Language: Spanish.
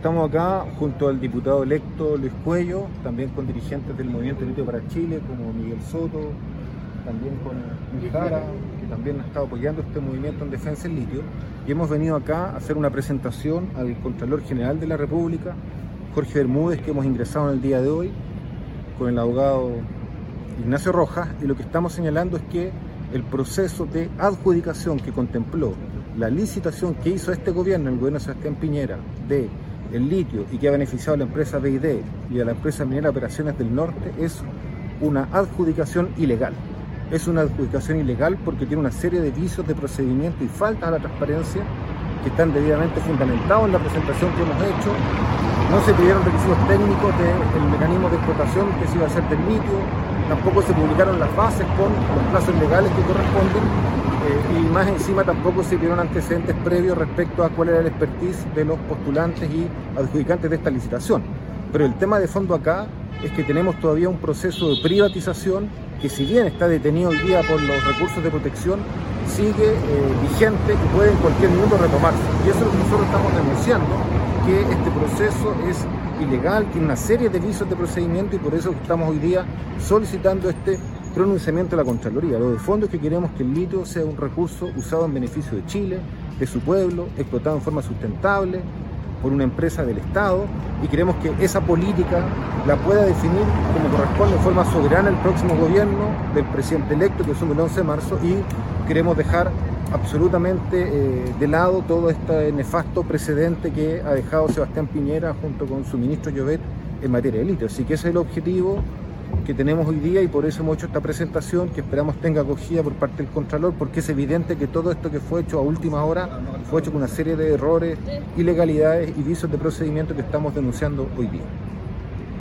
estamos acá junto al diputado electo Luis Cuello, también con dirigentes del Movimiento Litio para Chile, como Miguel Soto, también con Luis Jara, que también ha estado apoyando este movimiento en defensa del litio. Y hemos venido acá a hacer una presentación al Contralor General de la República, Jorge Bermúdez, que hemos ingresado en el día de hoy, con el abogado Ignacio Rojas, y lo que estamos señalando es que el proceso de adjudicación que contempló la licitación que hizo este gobierno, el gobierno de Sebastián Piñera, de el litio y que ha beneficiado a la empresa BID y a la empresa minera Operaciones del Norte, es una adjudicación ilegal. Es una adjudicación ilegal porque tiene una serie de vicios de procedimiento y faltas a la transparencia que están debidamente fundamentados en la presentación que hemos hecho. No se pidieron requisitos técnicos del mecanismo de explotación que se iba a hacer del litio, tampoco se publicaron las bases con los plazos legales que corresponden, y más encima tampoco se dieron antecedentes previos respecto a cuál era el expertise de los postulantes y adjudicantes de esta licitación. Pero el tema de fondo acá es que tenemos todavía un proceso de privatización que, si bien está detenido hoy día por los recursos de protección, sigue vigente y puede en cualquier minuto retomarse. Y eso es lo que nosotros estamos denunciando, que este proceso es ilegal, tiene una serie de vicios de procedimiento, y por eso estamos hoy día solicitando este pronunciamiento de la Contraloría. Lo de fondo es que queremos que el litio sea un recurso usado en beneficio de Chile, de su pueblo, explotado en forma sustentable por una empresa del Estado, y queremos que esa política la pueda definir como corresponde en forma soberana el próximo gobierno del presidente electo, que asume el 11 de marzo, y queremos dejar absolutamente de lado todo este nefasto precedente que ha dejado Sebastián Piñera junto con su ministro Llobet en materia de litio. Así que ese es el objetivo que tenemos hoy día, y por eso hemos hecho esta presentación que esperamos tenga acogida por parte del Contralor, porque es evidente que todo esto que fue hecho a última hora fue hecho con una serie de errores, ilegalidades y vicios de procedimiento que estamos denunciando hoy día.